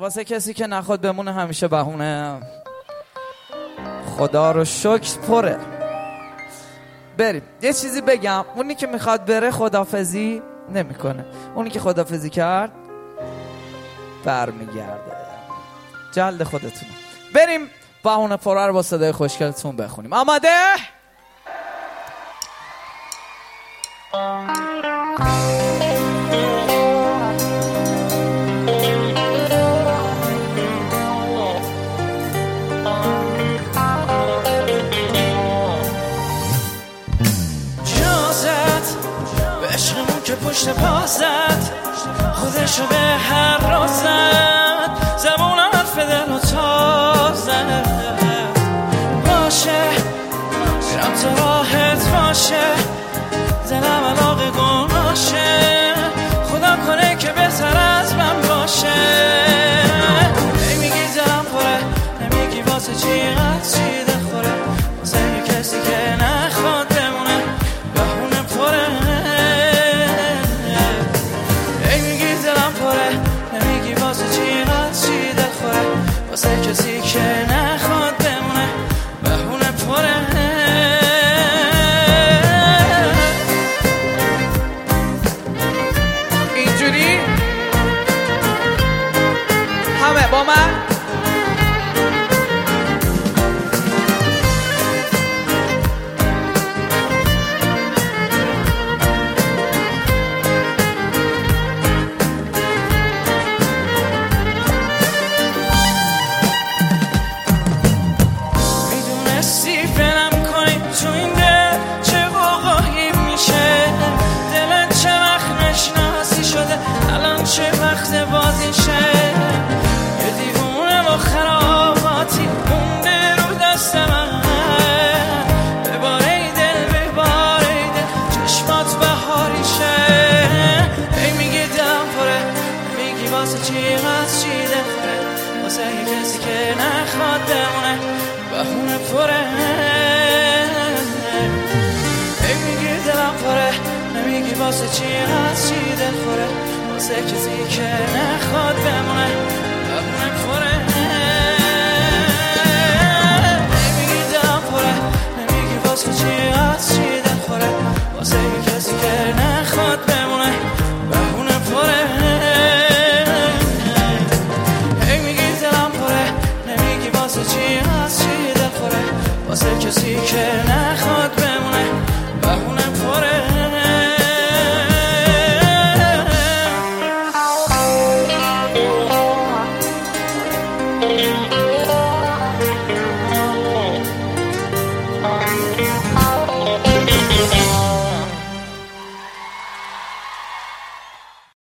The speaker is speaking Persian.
واسه کسی که نخواد بمونه همیشه بهونه. خدا رو شکر پره. بریم یه چیزی بگم. اونی که میخواد بره خدافزی نمیکنه، اونی که خدافزی کرد برمیگرده. جلد خودتون. بریم بهونه پره رو با صدای خوشگلتون بخونیم. آماده؟ که پشت پا زد خودشو به هر را زد، زبون حرف دل و تا زد. باشه میرم تو راحت باشه، دلم علاقه گناشه، خدا کنه که بهتر از من باشه. ای میگی دلم پره، نمیگی واسه چی قد چی دل خوره، واسه یه کسی که نخواد بمونه بهونه پره. واسه کسی که نخواد بمونه بهونه پره. اینجوری همه با من. چه وقت بازیشه یه دیوونه با خراباتی مونده رو دست من. بباره دل بباره دل چشمات بهاریشه. ای میگی دلم پره، میگی واسه چی از چی دل خوره، واسه یه کسی که نخواد بمونه بهونه پره. ای میگی دلم پره، نمیگی واسه چی از چی دل خوره، واسه کسی که نخواد بمونه بهونه پره. نمیگی دلم پره، نمیگی واسه چی از چی دل خوره، واسه کسی که نخواد بمونه بهونه پره. نمیگی دلم پره، نمیگی واسه چی از چی دل خوره، واسه کسی که نخواد بمونه بهونه پره.